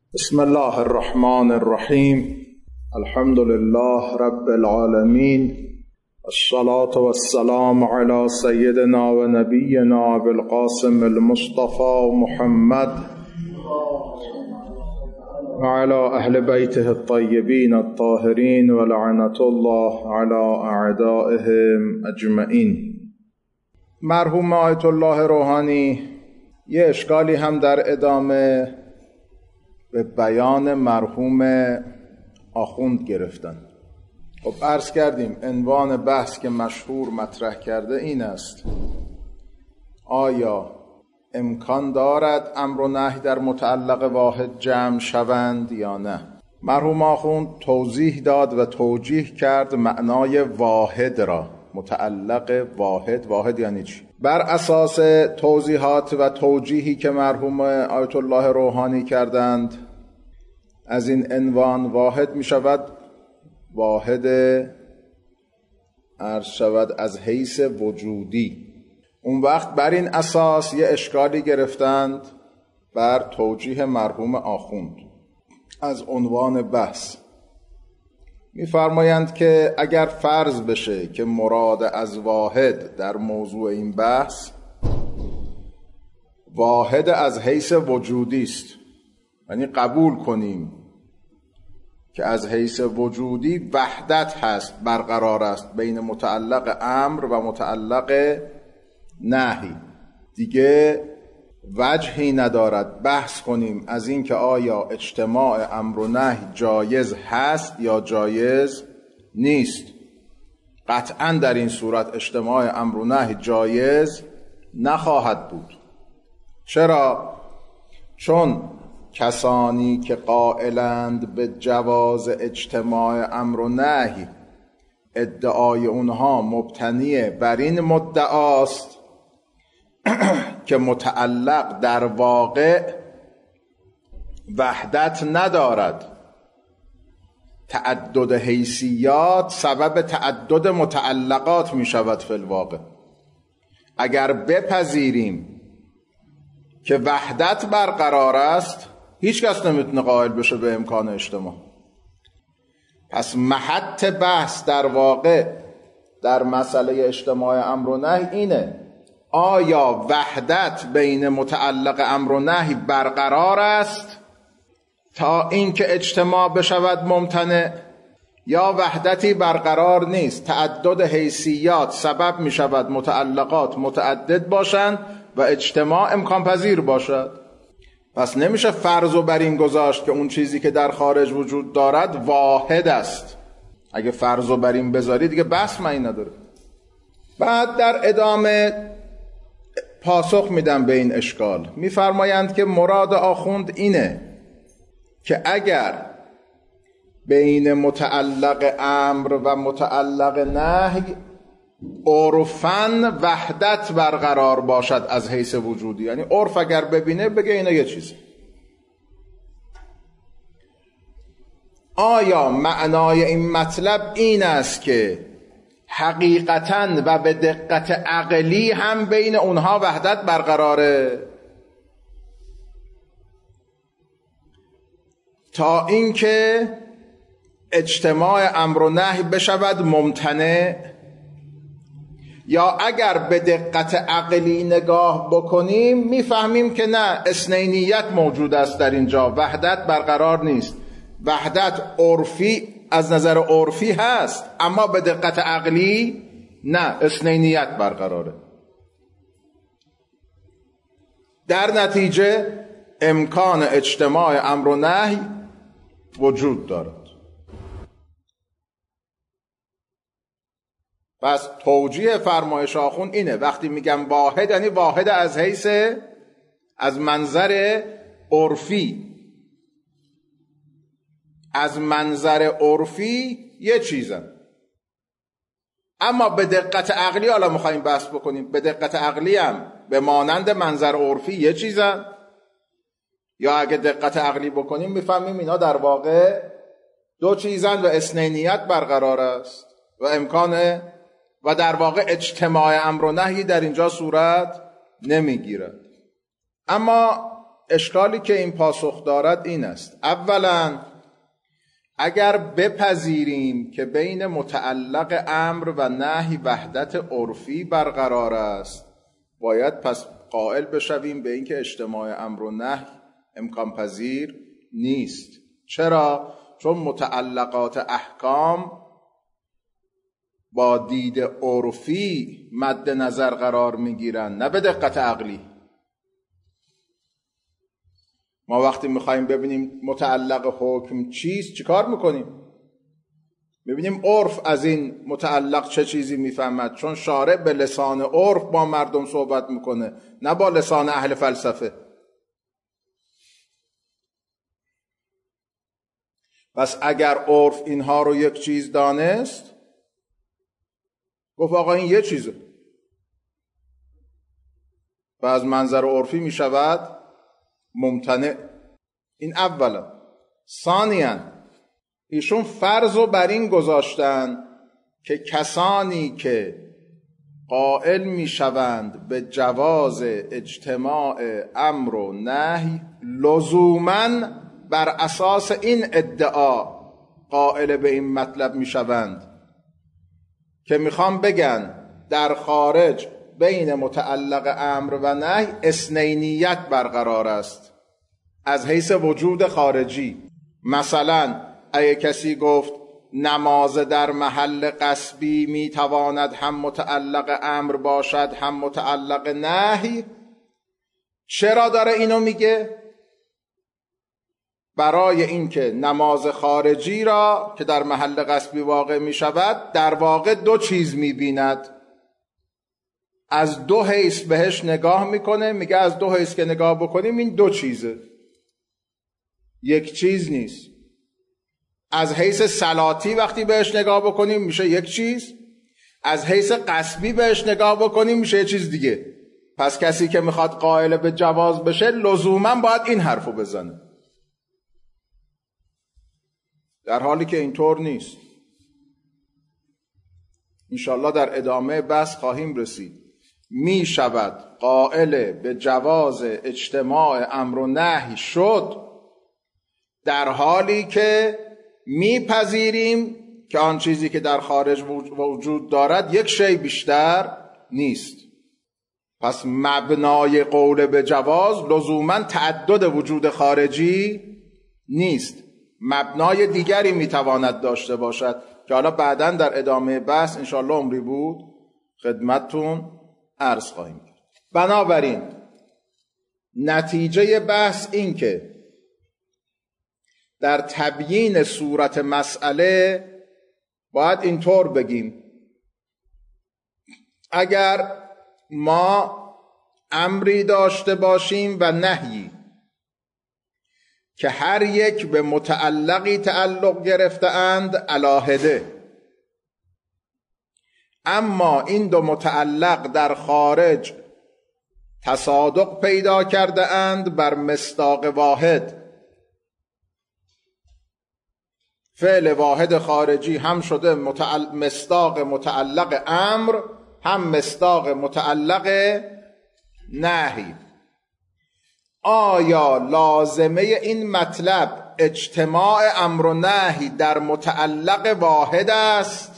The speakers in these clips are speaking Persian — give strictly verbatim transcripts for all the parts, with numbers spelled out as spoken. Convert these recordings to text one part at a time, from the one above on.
بسم الله الرحمن الرحیم. الحمد لله رب العالمین، الصلاة والسلام علی سیدنا و نبینا بالقاسم المصطفى محمد و علی اهل بیته الطیبین الطاهرین و لعنة الله علی اعدائهم اجمعین. مرحوم آیت الله روحانی یه اشکالی هم در ادامه به بیان مرحوم آخوند گرفتن. خب عرض کردیم عنوان بحث که مشهور مطرح کرده این است: آیا امکان دارد امر و نهی در متعلق واحد جمع شوند یا نه؟ مرحوم آخوند توضیح داد و توجیه کرد معنای واحد را. متعلق واحد، واحد یعنی چی؟ بر اساس توضیحات و توجیهی که مرحوم آیت الله روحانی کردند، از این عنوان واحد می شود واحد عرض شود از حیث وجودی. اون وقت بر این اساس یه اشکالی گرفتند بر توجیه مرحوم آخوند از عنوان بحث. می‌فرمایند که اگر فرض بشه که مراد از واحد در موضوع این بحث واحد از حیث وجودی است، یعنی قبول کنیم که از حیث وجودی وحدت هست، برقرار است بین متعلق امر و متعلق نهی، دیگه وجهی ندارد بحث کنیم از این که آیا اجتماع امر و نهی جایز هست یا جایز نیست. قطعا در این صورت اجتماع امر و نهی جایز نخواهد بود. چرا؟ چون کسانی که قائلند به جواز اجتماع امر و نهی ادعای اونها مبتنی بر این مدعاست که متعلق در واقع وحدت ندارد. تعدد حیثیات سبب تعدد متعلقات می شود فی الواقع. اگر بپذیریم که وحدت برقرار است، هیچ کس نمیتونه قائل بشه به امکان اجتماع. پس محط بحث در واقع در مسئله اجتماع امر و نهی اینه: آیا وحدت بین متعلق امر و نهی برقرار است تا اینکه اجتماع بشود ممتنع، یا وحدتی برقرار نیست، تعدد حیثیات سبب می شود متعلقات متعدد باشند و اجتماع امکان پذیر باشد؟ پس نمیشه فرض و بر این گذاشت که اون چیزی که در خارج وجود دارد واحد است. اگه فرض و بر این بذاری دیگه بحث معنی نداره. بعد در ادامه پاسخ میدم به این اشکال. میفرمایند که مراد آخوند اینه که اگر بین متعلق امر و متعلق نهی عرفاً وحدت برقرار باشد از حیث وجودی، یعنی عرف اگر ببینه بگه اینا یه چیزی، آیا معنای این مطلب این است که حقیقتاً و به دقت عقلی هم بین اونها وحدت برقراره تا اینکه اجتماع امر و نهی بشود ممتنع؟ یا اگر به دقت عقلی نگاه بکنیم میفهمیم که نه، اثنینیت موجود است در اینجا، وحدت برقرار نیست. وحدت عرفی از نظر عرفی هست، اما به دقت عقلی نه، اثنینیت برقراره. در نتیجه امکان اجتماع امر و نهی وجود دارد. پس توجیه فرمایش آخوند اینه: وقتی میگم واحد یعنی واحد از حیث از منظر عرفی، از منظر عرفی یه چیزن، اما به دقت عقلی، حالا میخوایم بحث بکنیم، به دقت عقلی هم به مانند منظر عرفی یه چیزن، یا اگه دقت عقلی بکنیم میفهمیم اینا در واقع دو چیزن و اثنینیت برقرار است و امکان و در واقع اجتماع امر و نهی در اینجا صورت نمیگیرد. اما اشکالی که این پاسخ دارد این است: اولا اگر بپذیریم که بین متعلق امر و نهی وحدت عرفی برقرار است، باید پس قائل بشویم به اینکه اجتماع امر و نهی امکان پذیر نیست. چرا؟ چون متعلقات احکام با دید عرفی مد نظر قرار میگیرن، نه به دقت عقلی. ما وقتی میخوایم ببینیم متعلق حکم چیست چیکار میکنیم؟ میبینیم عرف از این متعلق چه چیزی میفهمد، چون شارع به لسان عرف با مردم صحبت میکنه، نه با لسان اهل فلسفه. پس اگر عرف اینها رو یک چیز دانست، گفت آقا این یه چیزه، و از منظر عرفی میشود ممتنع. این اولا. ثانیاً ایشون فرض رو بر این گذاشتن که کسانی که قائل میشوند به جواز اجتماع امر و نهی لزوماً بر اساس این ادعا قائل به این مطلب میشوند که میخوام بگن در خارج بین متعلق امر و نهی اثنینیت برقرار است از حیث وجود خارجی. مثلا اگه کسی گفت نماز در محل غصبی میتواند هم متعلق امر باشد هم متعلق نهی، چرا داره اینو میگه؟ برای اینکه نماز خارجی را که در محل غصبی واقع میشود در واقع دو چیز میبیند، از دو حیث بهش نگاه میکنه، میگه از دو حیث که نگاه بکنیم این دو چیزه، یک چیز نیست. از حیث صلاتی وقتی بهش نگاه بکنیم میشه یک چیز، از حیث غصبی بهش نگاه بکنیم میشه یک چیز دیگه. پس کسی که میخواد قائل به جواز بشه لزوما باید این حرفو بزنه، در حالی که اینطور نیست. انشالله در ادامه بحث خواهیم رسید. می شود قائل به جواز اجتماع امر و نهی شد در حالی که میپذیریم که آن چیزی که در خارج وجود دارد یک شی بیشتر نیست. پس مبنای قول به جواز لزوما تعدد وجود خارجی نیست، مبنای دیگری میتواند داشته باشد که حالا بعداً در ادامه بحث انشالله عمری بود خدمتتون عرض خواهیم کرد. بنابراین نتیجه بحث این که در تبیین صورت مسئله باید اینطور بگیم: اگر ما امری داشته باشیم و نهی که هر یک به متعلقی تعلق گرفته اند علاهده، اما این دو متعلق در خارج تصادق پیدا کرده اند بر مصداق واحد، فعل واحد خارجی هم شده متعلق مصداق متعلق امر هم مصداق متعلق نهی، آیا لازمه این مطلب اجتماع امر و نهی در متعلق واحد است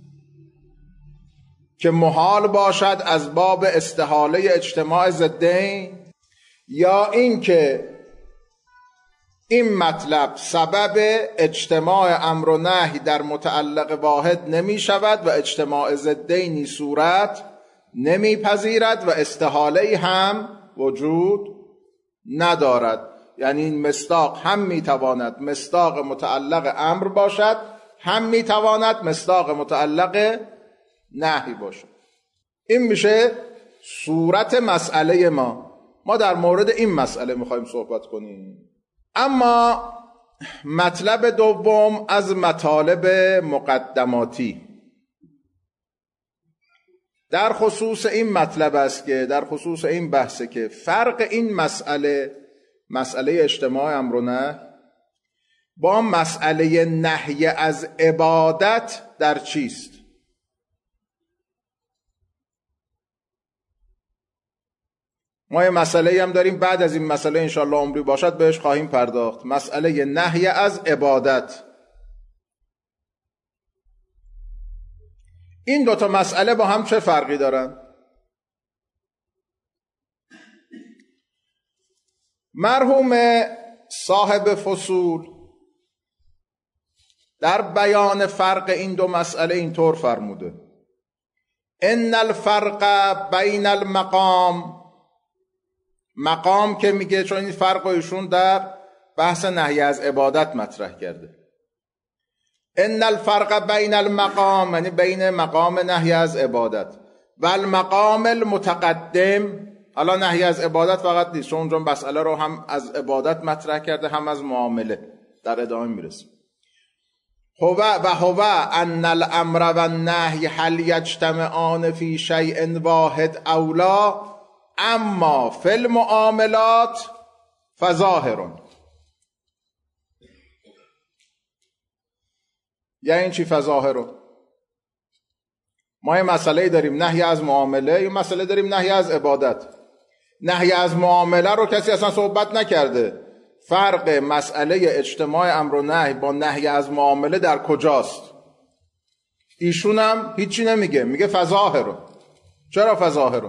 که محال باشد از باب استحاله اجتماع ضدین، یا اینکه این مطلب سبب اجتماع امر و نهی در متعلق واحد نمی شود و اجتماع ضدینی صورت نمی پذیرد و استحاله هم وجود ندارد؟ یعنی این مصداق هم می تواند مصداق متعلق امر باشد، هم می تواند مصداق متعلق نهی باشد. این میشه صورت مسئله ما. ما در مورد این مسئله میخوایم صحبت کنیم. اما مطلب دوم از مطالب مقدماتی در خصوص این مطلب است که در خصوص این بحثه که فرق این مسئله، مسئله اجتماع امر و نهی، با مسئله نهی از عبادت در چیست؟ ما یه مسئله هم داریم بعد از این مسئله انشاءالله عمری باشد بهش خواهیم پرداخت، مسئله نهی از عبادت. این دوتا مسئله با هم چه فرقی دارن؟ مرحوم صاحب فصول در بیان فرق این دو مسئله اینطور فرموده: ان الفرق بین المقام، مقام که میگه، چون این فرق ایشون در بحث نهی از عبادت مطرح کرده، ان الفرق بین المقام یعنی بین مقام نهی از عبادت و المقام المتقدم. حالا نهی از عبادت فقط نیست، چون اونجا مسئله رو هم از عبادت مطرح کرده هم از معامله، در ادامه میرسیم. هو و هو ان الامر و النهی هل یجتمعان فی شیء واحد او لا، اما فی المعاملات فظاهر. یعنی چی فظاهر؟ ما یه مسئله داریم نهی از معامله، یه مسئله داریم نهی از عبادت. نهی از معامله رو کسی اصلا صحبت نکرده. فرق مسئله اجتماع امر و نهی با نهی از معامله در کجاست؟ ایشون هم هیچی نمیگه، میگه فظاهر. چرا فظاهر؟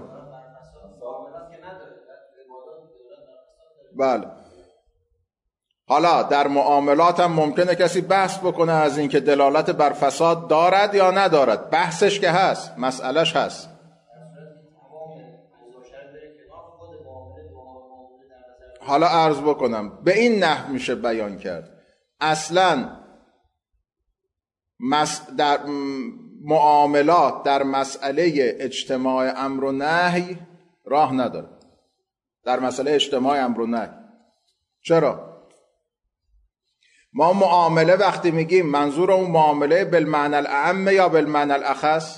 بله. حالا در معاملات هم ممکنه کسی بحث بکنه از این که دلالت بر فساد دارد یا ندارد، بحثش که هست، مسئلهش هست. حالا عرض بکنم به این نحو میشه بیان کرد. اصلا در معاملات در مسئله اجتماع امر و نهی راه نداره. در مسئله اجتماع امر و نهی چرا؟ ما معامله وقتی میگیم منظور اون معامله بالمعنی الاعم یا بالمعنی الاخص؟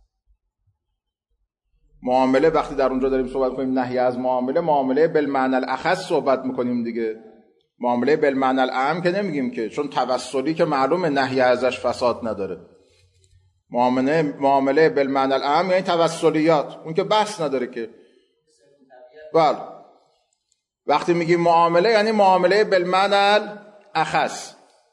معامله وقتی در اونجا داریم صحبت کنیم نهی از معامله، معامله بالمعنی الاخص صحبت میکنیم دیگه. معامله بالمعنی الاعم که نمیگیم که، چون توسلی که معلومه نهی ازش فساد نداره. معامله معامله بالمعنی الاعم یعنی توسلیات، اون که بحث نداره که. بله. وقتی میگیم معامله یعنی معامله بالمعنی الاخص.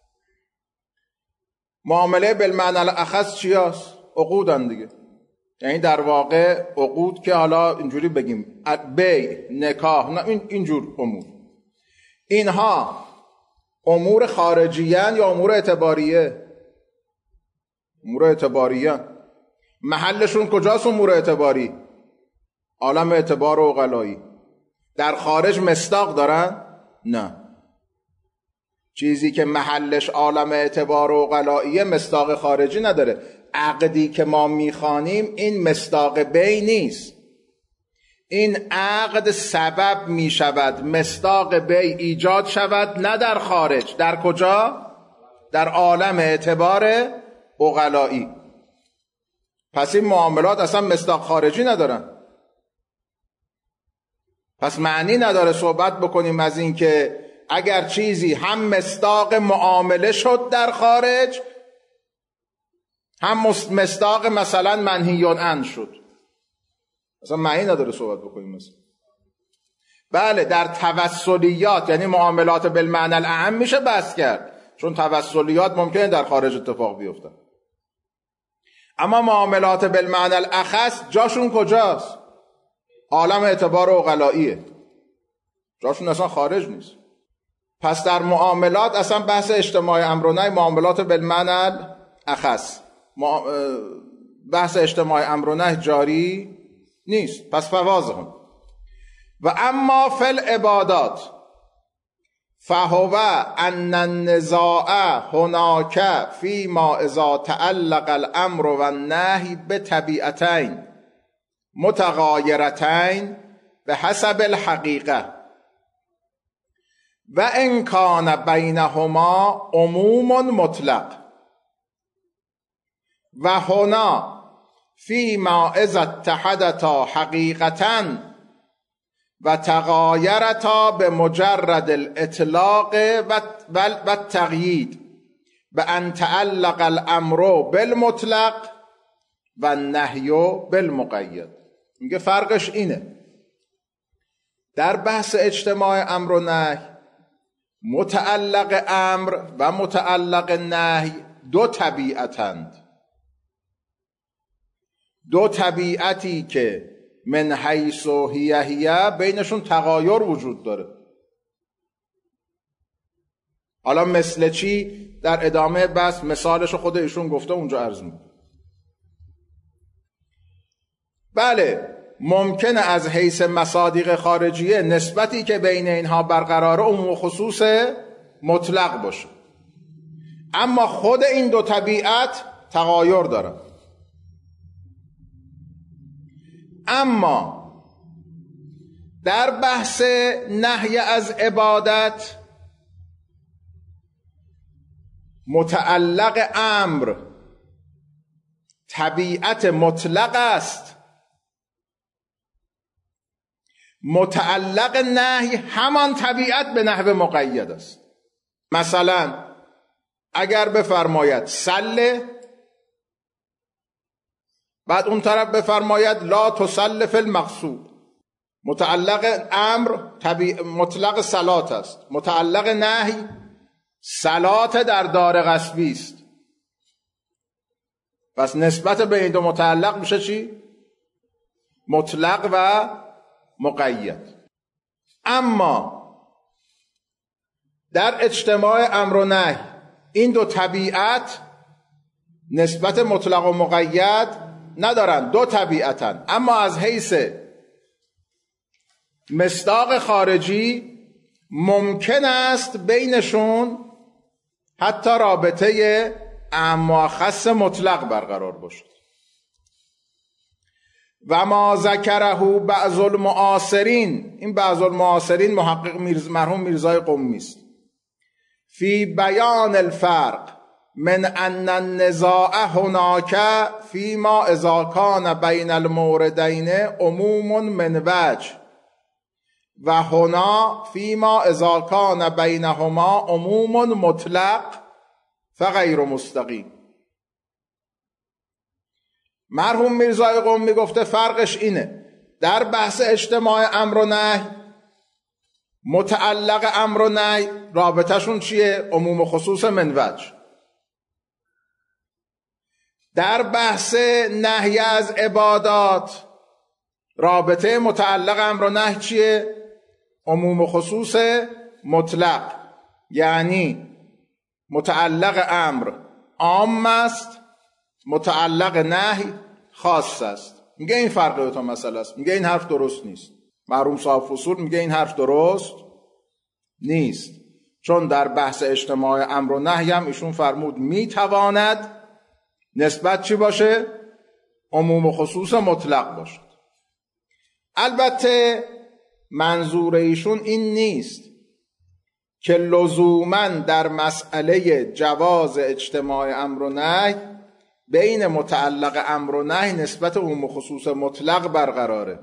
معامله بالمعنی الاخص چی هست؟ عقودن دیگه. یعنی در واقع عقود که حالا اینجوری بگیم بی، نکاح، نه این اینجور امور، اینها امور خارجیه یا امور اعتباریه؟ امور اعتباریه. محلشون کجاست امور اعتباری؟ عالم اعتبار و عقلایی. در خارج مصداق دارن؟ نه. چیزی که محلش عالم اعتبار و عقلاییه مصداق خارجی نداره. عقدی که ما میخوانیم این مصداق بی نیست. این عقد سبب میشود مصداق بی ایجاد شود، نه در خارج. در کجا؟ در عالم اعتبار عقلایی. پس این معاملات اصلا مصداق خارجی ندارن. پس معنی نداره صحبت بکنیم از این که اگر چیزی هم مصداق معامله شد در خارج، هم مصداق مثلا منهی عنه شد، اصلا معنی نداره صحبت بکنیم مثلا. بله در توسلیات یعنی معاملات بالمعنی الاعم میشه بحث کرد، چون توسلیات ممکنه در خارج اتفاق بیفتن. اما معاملات بالمعنی الاخص جاشون کجاست؟ عالم اعتبار عقلاییه، جاشون اصلا خارج نیست. پس در معاملات اصلا بحث اجتماع امر و نهی، معاملات بالمعنی الاخص، بحث اجتماع امر و نهی جاری نیست. پس فواضح. و اما فی العبادات فهو ان النزاع هناک فيما اذا تعلق الامر و النهی بطبیعتین متغایرتین به حسب الحقیقه و ان کان بینهما عموم مطلق و هنا فيما اذا اتحدتا حقیقتا و تغایرتا به مجرد الاطلاق و التقیید به ان تعلق الامر بالمطلق و النهی بالمقید. میگه فرقش اینه در بحث اجتماع امر و نهی، متعلق امر و متعلق نهی دو طبیعتند، دو طبیعتی که من حیث و هیه هیه بینشون تغایر وجود داره. حالا مثل چی؟ در ادامه بس مثالش خود ایشون گفته، اونجا عرض می‌کنم. بله، ممکنه از حیث مصادیق خارجیه نسبتی که بین اینها برقراره عموم و خصوص مطلق باشه، اما خود این دو طبیعت تغایر داره. اما در بحث نهی از عبادت، متعلق امر طبیعت مطلق است، متعلق نهی همان طبیعت به نحو مقید است. مثلا اگر بفرماید سله، بعد اون طرف بفرماید لا تسل فی المقصود، متعلق امر طبیع مطلق صلات است، متعلق نهی صلات در دار غصبی است. پس نسبت به این دو متعلق میشه چی؟ مطلق و مقید. اما در اجتماع امر و نهی این دو طبیعت نسبت مطلق و مقید ندارن، دو طبیعتن، اما از حیث مصداق خارجی ممکن است بینشون حتی رابطه اعم و خص مطلق برقرار باشد. و ما ذکره بعض المعاصرین، این بعض المعاصرین محقق میرز مرحوم میرزای قمی است، فی بیان الفرق من ان النزاع هناک فیما اذا کان بین الموردین عموم من وجه و هنا فیما اذا کان بینهما عموم مطلق فغیر مستقیم. مرحوم میرزای قمی گفته فرقش اینه، در بحث اجتماع امر و نهی متعلق امر و نهی رابطهشون چیه؟ عموم و خصوص من وجه. در بحث نهی از عبادات رابطه متعلق امر و نهی چیه؟ عموم و خصوص مطلق، یعنی متعلق امر عام است، متعلق نهی خاص است. میگه این فرق دو تا مسئله است. میگه این حرف درست نیست. مرحوم صاحب فصول میگه این حرف درست نیست، چون در بحث اجتماع امر و نهی هم ایشون فرمود میتواند نسبت چی باشه؟ عموم و خصوص مطلق باشد. البته منظور ایشون این نیست که لزوماً در مسئله جواز اجتماع امر و نهی بین متعلق امر و نهی نسبت عموم و خصوص مطلق برقراره.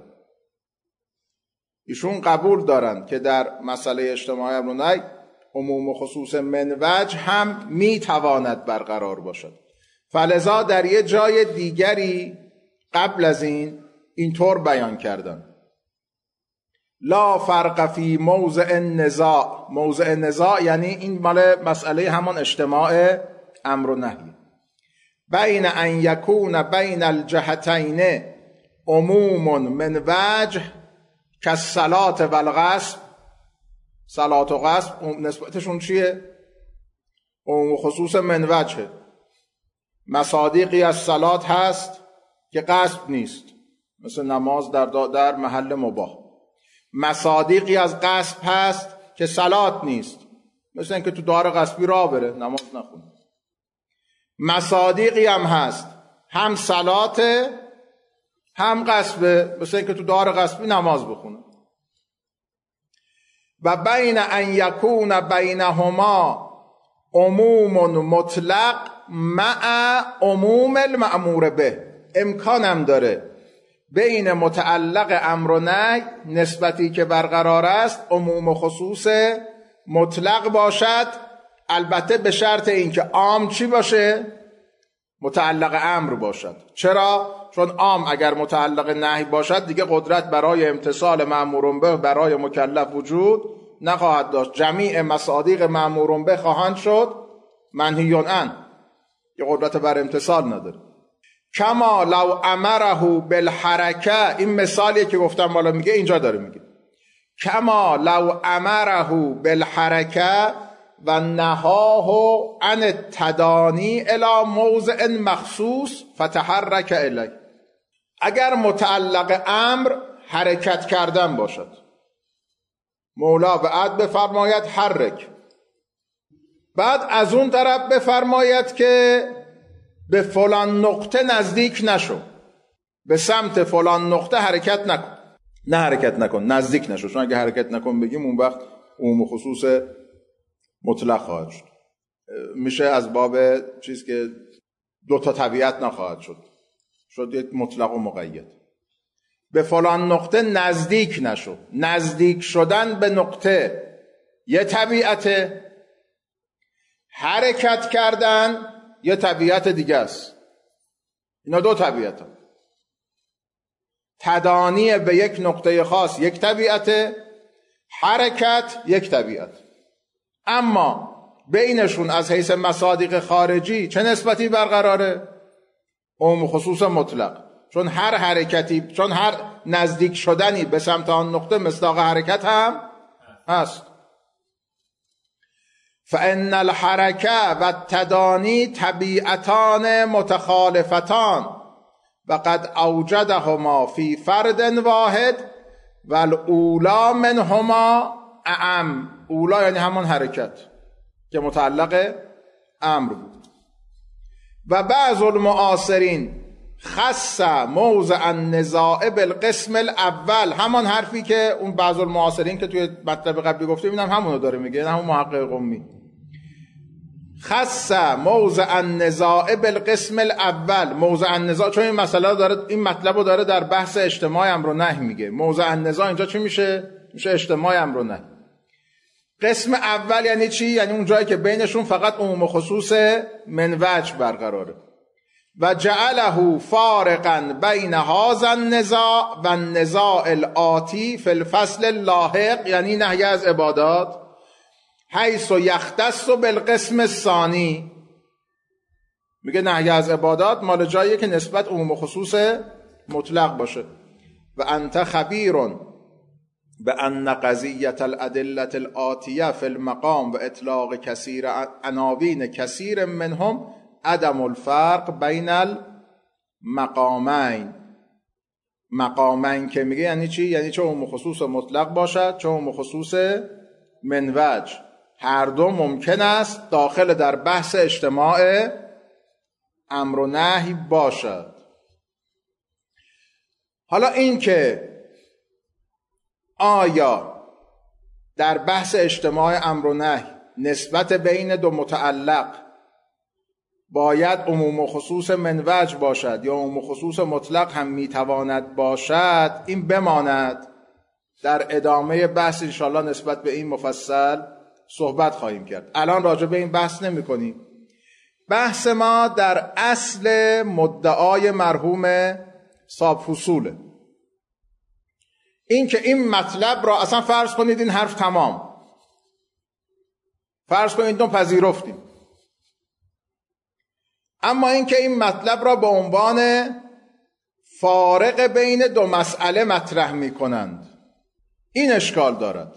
ایشون قبول دارن که در مسئله اجتماع امر و نهی عموم و خصوص من وجه هم میتواند برقرار باشد. فلذا در یه جای دیگری قبل از این اینطور بیان کردن: لا فرق فی موضع النزاع. موضع نزاع یعنی این مال مسئله همان اجتماع امر و نهی. بین ان یکون بین الجهتین عموم من وجه کالصلاة والغصب. صلات و غصب نسبتشون چیه؟ عموم خصوص من وجه. مصادیقی از صلات هست که غصب نیست، مثل نماز در, در محل مباح. مصادیقی از غصب هست که صلات نیست، مثل اینکه تو دار غصبی راه بره نماز نخونه. مصادیقی هم هست هم صلاته هم غصبه، مثل اینکه تو دار غصبی نماز بخونه. و بین ان یکون بینهما عموم مطلق مع عموم المأمور به. امکانم داره بین متعلق امر و نهی نسبتی که برقرار است عموم و خصوص مطلق باشد، البته به شرط اینکه عام چی باشه؟ متعلق امر باشد. چرا؟ چون عام اگر متعلق نهی باشد دیگه قدرت برای امتثال مأمور به برای مکلف وجود نخواهد داشت. جمیع مصادیق مأمور به خواهند شد منهی عنه، که قدرت بر امتثال نداره. کما لو امره بالحرکه، این مثالیه که گفتم بالا میگه، اینجا داره میگه کما لو امره بالحرکه و نهاه عن التدانی الی موضع مخصوص فتحرک الیه. اگر متعلق امر حرکت کردن باشد، مولا بعد بفرماید حرک، بعد از اون طرف بفرماید که به فلان نقطه نزدیک نشو، به سمت فلان نقطه حرکت نکن. نه حرکت نکن، نزدیک نشو، چون اگه حرکت نکن بگیم اون وقت عموم خصوص مطلق خواهد شد. میشه از باب چیز که دو تا طبیعت نخواهد شد، شد یک مطلق و مقید. به فلان نقطه نزدیک نشو. نزدیک شدن به نقطه یه طبیعت، حرکت کردن یه طبیعت دیگه است. اینا دو طبیعت هم. تدانی به یک نقطه خاص یک طبیعت، حرکت یک طبیعت. اما بینشون از حیث مصادیق خارجی چه نسبتی برقراره؟ عموم خصوص مطلق. چون هر حرکتی، چون هر نزدیک شدنی به سمت آن نقطه مصداق حرکت هم هست. فان الحرکه و التدانی طبیعتان متخالفتان و قد اوجدهما فی فرد واحد و الاولی منهما اعم. اولا یعنی همون حرکت که متعلق امر بود. و بعض المعاصرین خص موضع النزاع بالقسم الاول، همان حرفی که اون بعض المعاصرین که توی مطلب قبلی گفتیم اینم همونو داره میگه، همون محقق قمی. خص موضع النزاع بالقسم الاول، موضع النزاع، چون این مسئله داره، این مطلب رو داره در بحث اجتماع امر و نهی میگه. موضع النزاع اینجا چی میشه؟ میشه اجتماع امر و نهی. قسم اول یعنی چی؟ یعنی اون جایی که بینشون فقط عموم خصوص من وجه برقراره. و جعله فارقا بین هذا النزاع و النزاع الآتی فی الفصل اللاحق، یعنی نهی از عبادات، حیث یختص بالقسم الثانی. میگه نهی از عبادات مال جاییه که نسبت عموم خصوص مطلق باشه. و انت خبیر بأن قضیة الأدلة الآتیه فی المقام و اطلاق کثیر عناوین کثیر منهم عدم الفرق بین المقامین. مقامین که میگه یعنی چی؟ یعنی چه عموم خصوص مطلق باشد چه عموم خصوص من وجه. هر دو ممکن است داخل در بحث اجتماع امر و نهی باشد. حالا این که آیا در بحث اجتماع امر و نهی نسبت بین دو متعلق باید عموم و خصوص من وجه باشد یا عموم و خصوص مطلق هم میتواند باشد، این بماند. در ادامه بحث انشاءالله نسبت به این مفصل صحبت خواهیم کرد. الان راجع به این بحث نمی کنیم. بحث ما در اصل مدعای مرحوم صاحب فصوله. این که این مطلب را اصلا فرض کنید این حرف تمام، فرض کنید دو پذیرفتیم، اما این که این مطلب را به عنوان فارق بین دو مسئله مطرح می کنند، این اشکال دارد.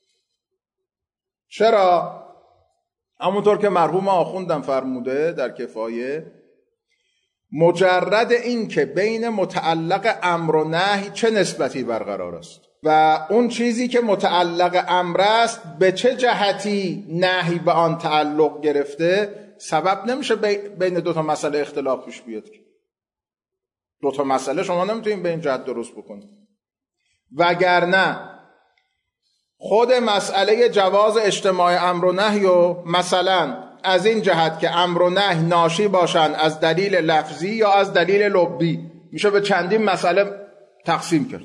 چرا؟ همونطور که مرحوم آخوندم فرموده در کفایه، مجرد این که بین متعلق امر و نهی چه نسبتی برقرار است و اون چیزی که متعلق امر است به چه جهتی نهی به آن تعلق گرفته، سبب نمیشه بین دو تا مسئله اختلاف پیش بیاد. دو تا مسئله شما نمیتونید به این جهت درست بکنید. وگرنه خود مسئله جواز اجتماع امر و نهی و مثلا از این جهت که امر و نهی ناشی باشند از دلیل لفظی یا از دلیل لبی، میشه به چندین مسئله تقسیم کرد.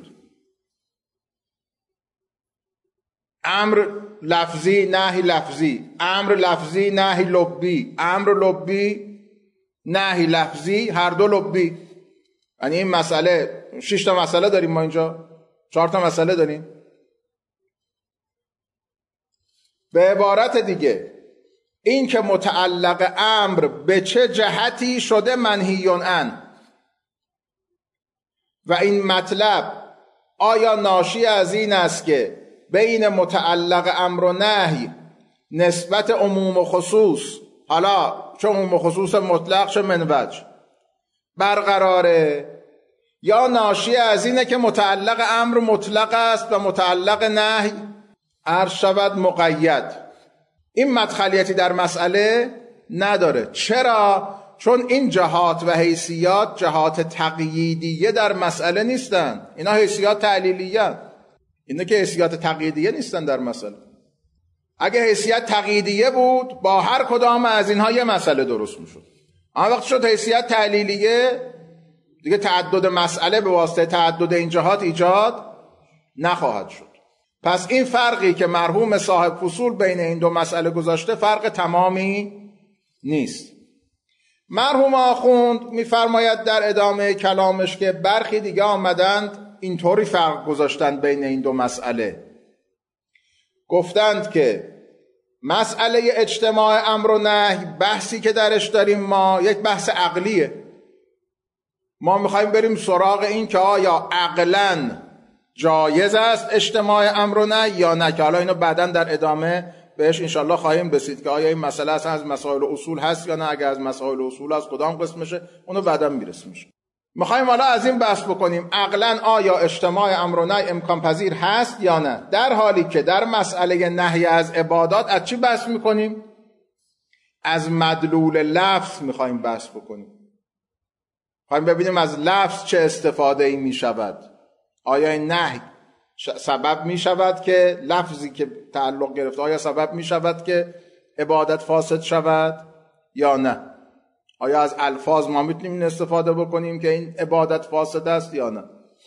امر لفظی، نهی لفظی، امر لفظی، نهی لبی، امر لبی، نهی لفظی هر دو لبی. یعنی این مسئله، شش تا مسئله داریم ما اینجا، چهار تا مسئله داریم. به عبارت دیگه این که متعلق امر به چه جهتی شده منهی عن و این مطلب آیا ناشی از این است که بین متعلق امر و نهی نسبت عموم و خصوص، حالا چه عموم و خصوص مطلق چه من وجه، برقراره، یا ناشی از اینه که متعلق امر مطلق است و متعلق نهی عرض شود مقید. این مدخلیتی در مسئله نداره. چرا؟ چون این جهات و حیثیات جهات تقییدیه در مسئله نیستن، اینا حیثیات تعلیلیه. اینا که حیثیات تقییدیه نیستن در مسئله. اگه حیثیت تقییدیه بود با هر کدام از اینها یه مسئله درست میشد. اما وقتی شد حیثیت تعلیلیه، دیگه تعدد مسئله به واسطه تعدد این جهات ایجاد نخواهد شد. پس این فرقی که مرحوم صاحب فصول بین این دو مسئله گذاشته فرق تمامی نیست. مرحوم آخوند میفرماید در ادامه کلامش که برخی دیگه آمدند اینطوری فرق گذاشتند بین این دو مسئله. گفتند که مسئله اجتماع امر و نهی، بحثی که درش داریم ما، یک بحث عقلیه. ما میخوایم بریم سراغ این که آیا عقلاً جایز است اجتماع امر و نهی یا نه، که حالا اینو بعداً در ادامه بهش انشالله خواهیم رسید که آیا این مسئله اصلا از مسائل اصول هست یا نه. اگر از مسائل اصول از کدام قسمشه اونو بعداً میرسیمش. میخوایم حالا از این بحث بکنیم عقلاً آیا اجتماع امر و نهی امکان پذیر هست یا نه، در حالی که در مسئله نهی از عبادات از چی بحث میکنیم؟ از مدلول لفظ میخوایم بحث بکنیم. میخوایم ببینیم از لفظ چه استفاده ای میشود. آیا این نهی سبب میشود که لفظی که تعلق گرفته آیا سبب میشود که عبادت فاسد شود یا نه؟ آیا از الفاظ ما میتونیم استفاده بکنیم که این عبادت فاسد است یا نه؟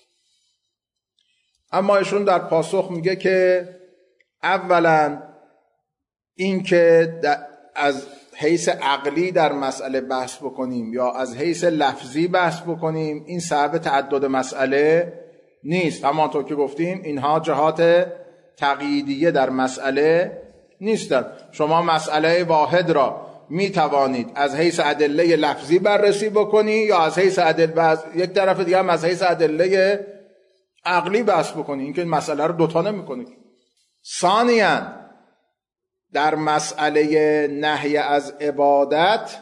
اما ایشون در پاسخ میگه که اولا این که از حیث عقلی در مسئله بحث بکنیم یا از حیث لفظی بحث بکنیم این سبب تعدد مسئله نیست. همانطور که گفتیم اینها جهات تقییدیه در مسئله نیستند. شما مسئله واحد را می توانید از حیث ادله لفظی بررسی بکنی یا از حیث ادله یک طرف دیگه هم از حیث ادله عقلی بحث بکنی. این که این مسئله رو دوتا نمی کنید. ثانیاً در مسئله نهی از عبادت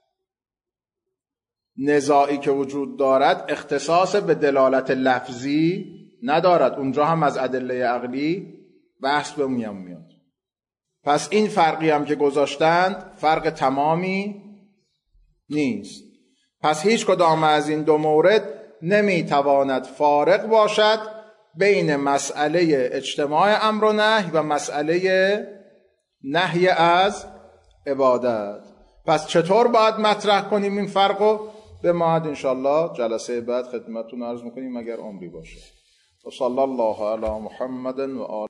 نزاعی که وجود دارد اختصاص به دلالت لفظی ندارد، اونجا هم از ادله عقلی بحث به میان میاد. پس این فرقی هم که گذاشتند فرق تمامی نیست. پس هیچ کدام از این دو مورد نمیتواند فارق باشد بین مسئله اجتماع امر و نهی و مسئله نهی از عبادت. پس چطور باید مطرح کنیم این فرقو؟ به معاد انشالله جلسه بعد خدمتتون عرض میکنیم اگر عمری باشه. و صلی الله علی محمد و آله